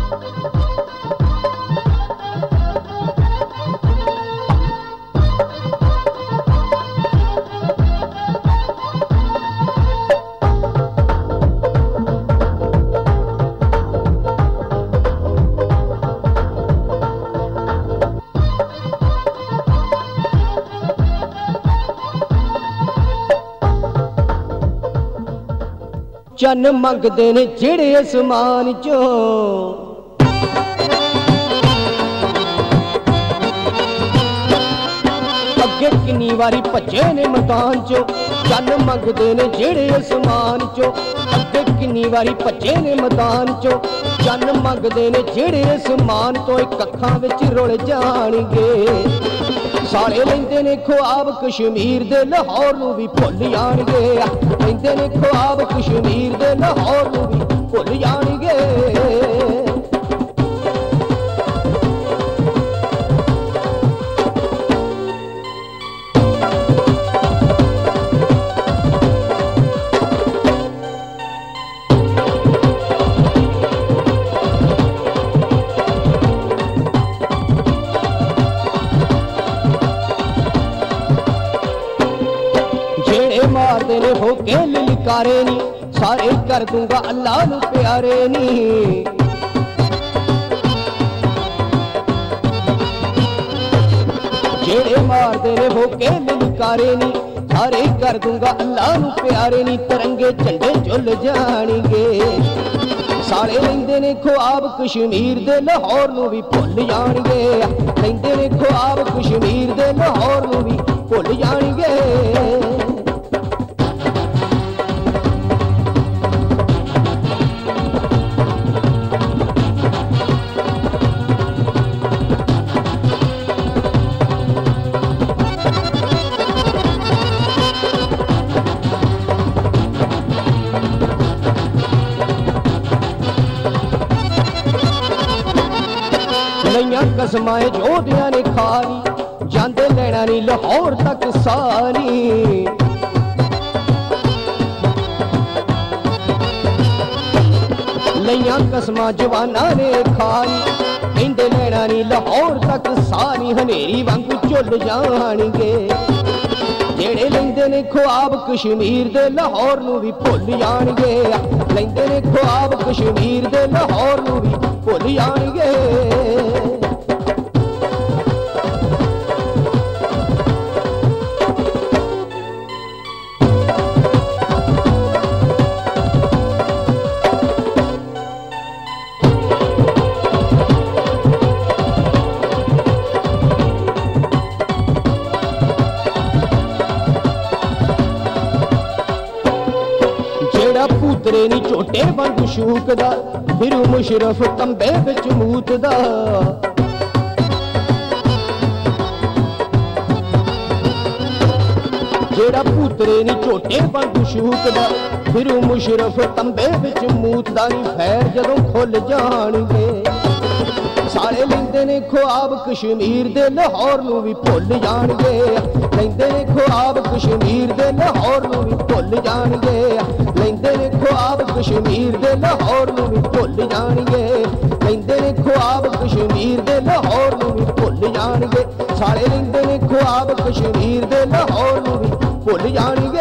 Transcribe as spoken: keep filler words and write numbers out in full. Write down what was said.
चन मंगदे ने जेड़े आसमान चो अगे किन्नी वारी भजे ने मैदान चो चन मंगदे ने जेड़े आसमान चो अगे किन्नी वारी भजे ने मैदान चो चन मंगदे ने जेड़े आसमान तो एक अखां विच रुल जाणगे सारे लेंदे ने ख्वाब कश्मीर दे लाहौर नूं भी भुल जाणगे लेंदे ने ख्वाब कश्मीर दे लाहौर नूं भी भुल जाणगे मारदे ने हो के ललकारे नी सारे कर दूंगा अल्लाह नू प्यारे नी जेड़े मारदे ने हो के ललकारे नी सारे कर दूंगा अल्लाह नू प्यारे नी तरंगे झंडे झुल जाणगे सारे लेंदे ने ख्वाब कश्मीर दे लाहौर नू भी भुल जाणगे लेंदे ने ख्वाब कश्मीर दे लाहौर नू भी भुल जाणगे कसमाए जोधिया ने खारी जांदे लेना नी लाहौर तक सारी लइया कसमा जवाना ने खारी कहंदे लेना नी लाहौर तक सारी हनेरी वांगू झुल जाणगे जेड़े लेंदे ने ख्वाब कश्मीर दे लाहौर नू भी भुल जाणगे लेंदे ने ख्वाब कश्मीर दे लाहौर नू भी भुल जाणगे पुतरे नी झोटे वांगू शूकदा फिरू मुशरफ तंबे विच मूतदा जेड़ा पुतरे नी झोटे वांगू शूकदा फिरू मुशरफ तंबे विच मूतदा नी फैर जदों खुल जाणगे सारे लेंदे ने ख्वाब कश्मीर दे लाहौर नू भी भुल जाणगे लेंदे ने ख्वाब कश्मीर दे लाहौर नू भी भुल जाणगे लेंदे ने ख्वाब कश्मीर दे लाहौर नू भी भुल जाणगे लेंदे ने ख्वाब कश्मीर दे लाहौर नू भी भुल जाणगे सारे लेंदे ने ख्वाब कश्मीर दे लाहौर नू भी भुल जाणगे